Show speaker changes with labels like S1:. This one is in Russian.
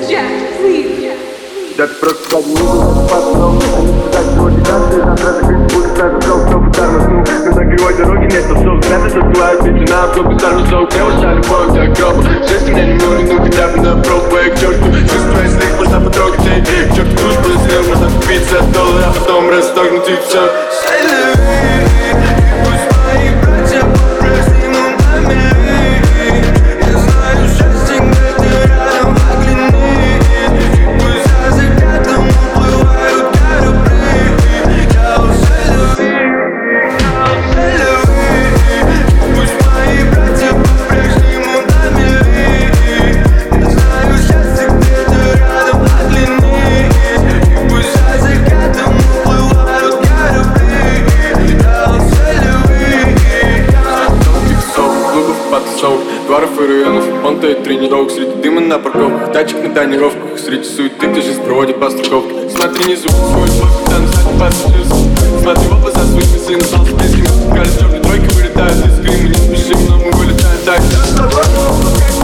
S1: Да ты просто так не буду пацан. Так сегодня каждый завтра закрыть буду. Ставить срок, кто пытал на сну. Но на кривой дороге нет автобус. Ребята забивают ведь на автобус. Сам сок, девушка, любовь, так гробу. Жесть меня не нужен, ну хотя бы на пробу. Я к черту, чувствую, если их можно потрогать. Эй, к черту дружбу, если можно купить за $100, а потом расторгнуть и все.
S2: Дворов и районов, понта и тренировок. Среди дыма на парковках, тачек на тонировках. Среди суеты, где жизнь проводит по страховке. Смотри, не звук свой, там сзади пассажир. Смотри в оба за своих мыслей, на с близкими. Кажется, черной тройкой вылетают из грима. Не спешим, но мы вылетаем так.